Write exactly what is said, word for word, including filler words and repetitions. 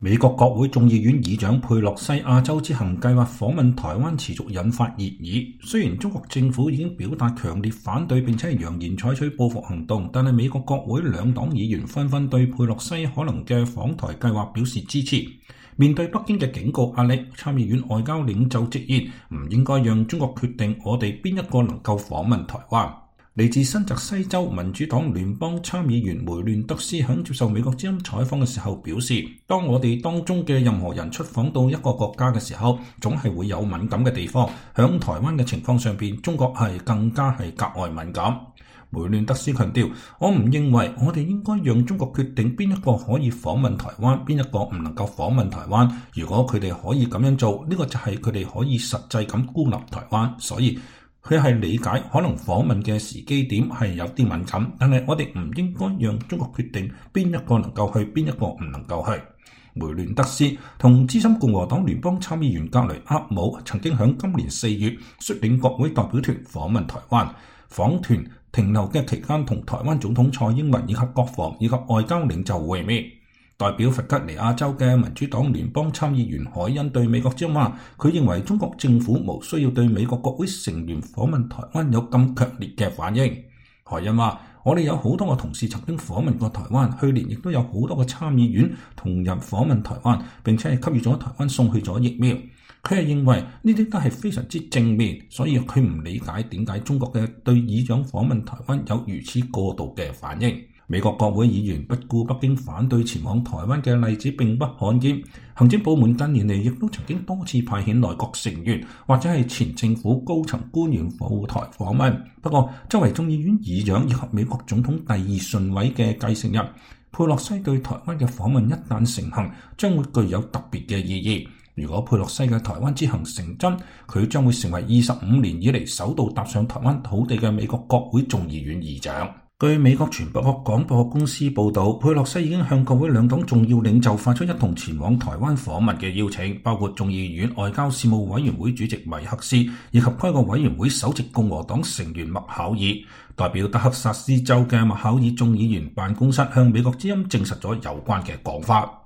美國國會眾議院議長佩洛西亞洲之行計劃訪問台灣，持續引發熱議。雖然中國政府已經表達強烈反對，並且係揚言採取報復行動，但係美國國會兩黨議員紛紛對佩洛西可能嘅訪台計劃表示支持。面對北京嘅警告壓力，參議院外交領袖直言唔應該讓中國決定我哋邊一個能夠訪問台灣。嚟自新澤西州民主黨聯邦參議員梅亂德斯喺接受美國之音採訪嘅時候表示，當我哋當中嘅任何人出訪到一個國家嘅時候，總係會有敏感嘅地方。響台灣嘅情況上邊，中國係更加係格外敏感。梅亂德斯強調，我唔認為我哋應該讓中國決定邊一個可以訪問台灣，邊一個唔能夠訪問台灣。如果佢哋可以咁樣做，呢個就係佢哋可以實際咁孤立台灣。所以佢係理解可能訪問嘅時機點係有啲敏感，但係我哋唔應該讓中國決定邊一個能夠去，邊一個唔能夠去。梅亂德斯同資深共和黨聯邦參議員格雷厄姆曾經喺今年四月率領國會代表團訪問台灣，訪團停留嘅期間同台灣總統蔡英文以及國防以及外交領袖會面。代表弗吉尼亞州嘅民主黨聯邦參議員海恩對美國之音話，佢認為中國政府無需要對美國國會成員訪問台灣有咁強烈嘅反應。海恩話，我哋有好多個同事曾經訪問過台灣，去年亦都有好多個參議員同人訪問台灣，並且係給予咗台灣送去咗疫苗。佢係認為呢啲都係非常之正面，所以佢唔理解點解中國嘅對議長訪問台灣有如此過度嘅反應。美國國會議員不顧北京反對前往台灣嘅例子並不罕見，行政部門近年嚟亦都曾經多次派遣內閣成員或者係前政府高層官員赴台訪問。不過，作為眾議院議長以及美國總統第二順位嘅繼承人，佩洛西對台灣嘅訪問一旦成行，將會具有特別嘅意義。如果佩洛西嘅台灣之行成真，佢將會成為二十五年以嚟首度踏上台灣土地嘅美國國會眾議院議長。據美國傳播廣播公司報導，佩洛西已經向國會兩黨重要領袖發出一同前往台灣訪問嘅邀請，包括眾議院外交事務委員會主席米克斯以及該個委員會首席共和黨成員麥考爾。代表德克薩斯州嘅麥考爾眾議員辦公室向美國之音證實咗有關嘅講法。